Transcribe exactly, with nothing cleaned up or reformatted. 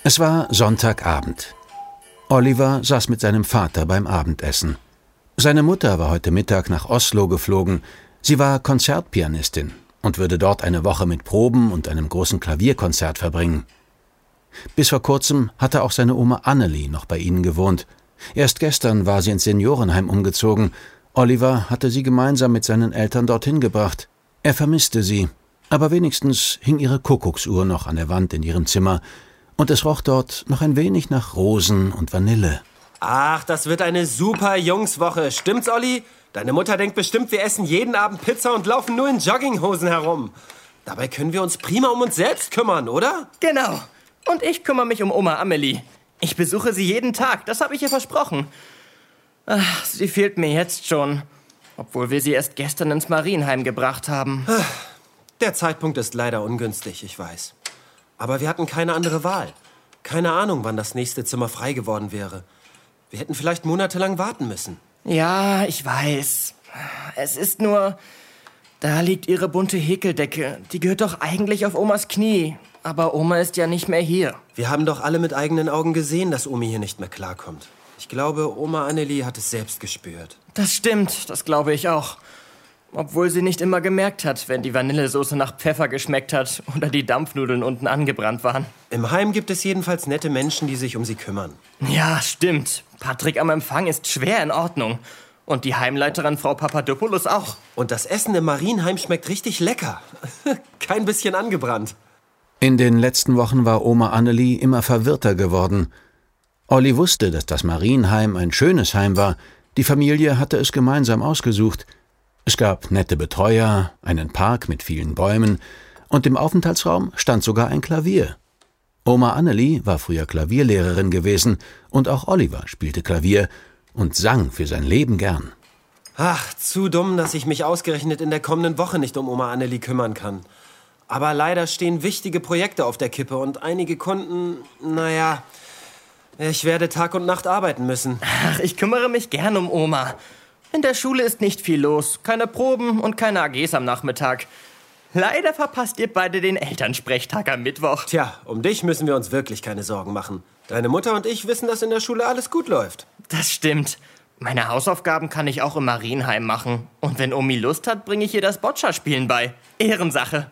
Es war Sonntagabend. Oliver saß mit seinem Vater beim Abendessen. Seine Mutter war heute Mittag nach Oslo geflogen. Sie war Konzertpianistin und würde dort eine Woche mit Proben und einem großen Klavierkonzert verbringen. Bis vor kurzem hatte auch seine Oma Annelie noch bei ihnen gewohnt. Erst gestern war sie ins Seniorenheim umgezogen. Oliver hatte sie gemeinsam mit seinen Eltern dorthin gebracht. Er vermisste sie, aber wenigstens hing ihre Kuckucksuhr noch an der Wand in ihrem Zimmer und es roch dort noch ein wenig nach Rosen und Vanille. Ach, das wird eine super Jungswoche. Stimmt's, Olli? Deine Mutter denkt bestimmt, wir essen jeden Abend Pizza und laufen nur in Jogginghosen herum. Dabei können wir uns prima um uns selbst kümmern, oder? Genau. Und ich kümmere mich um Oma Amelie. Ich besuche sie jeden Tag, das habe ich ihr versprochen. Ach, sie fehlt mir jetzt schon. Obwohl wir sie erst gestern ins Marienheim gebracht haben. Der Zeitpunkt ist leider ungünstig, ich weiß. Aber wir hatten keine andere Wahl. Keine Ahnung, wann das nächste Zimmer frei geworden wäre. Wir hätten vielleicht monatelang warten müssen. Ja, ich weiß. Es ist nur... Da liegt ihre bunte Häkeldecke. Die gehört doch eigentlich auf Omas Knie. Aber Oma ist ja nicht mehr hier. Wir haben doch alle mit eigenen Augen gesehen, dass Omi hier nicht mehr klarkommt. Ich glaube, Oma Annelie hat es selbst gespürt. Das stimmt, das glaube ich auch. Obwohl sie nicht immer gemerkt hat, wenn die Vanillesoße nach Pfeffer geschmeckt hat oder die Dampfnudeln unten angebrannt waren. Im Heim gibt es jedenfalls nette Menschen, die sich um sie kümmern. Ja, stimmt. Patrick am Empfang ist schwer in Ordnung. Und die Heimleiterin Frau Papadopoulos auch. Und das Essen im Marienheim schmeckt richtig lecker. Kein bisschen angebrannt. In den letzten Wochen war Oma Annelie immer verwirrter geworden. Olli wusste, dass das Marienheim ein schönes Heim war. Die Familie hatte es gemeinsam ausgesucht. Es gab nette Betreuer, einen Park mit vielen Bäumen und im Aufenthaltsraum stand sogar ein Klavier. Oma Annelie war früher Klavierlehrerin gewesen und auch Oliver spielte Klavier und sang für sein Leben gern. Ach, zu dumm, dass ich mich ausgerechnet in der kommenden Woche nicht um Oma Annelie kümmern kann. Aber leider stehen wichtige Projekte auf der Kippe und einige Kunden, naja, ich werde Tag und Nacht arbeiten müssen. Ach, ich kümmere mich gern um Oma. In der Schule ist nicht viel los, keine Proben und keine A Gs am Nachmittag. Leider verpasst ihr beide den Elternsprechtag am Mittwoch. Tja, um dich müssen wir uns wirklich keine Sorgen machen. Deine Mutter und ich wissen, dass in der Schule alles gut läuft. Das stimmt. Meine Hausaufgaben kann ich auch im Marienheim machen. Und wenn Omi Lust hat, bringe ich ihr das Boccia-Spielen bei. Ehrensache.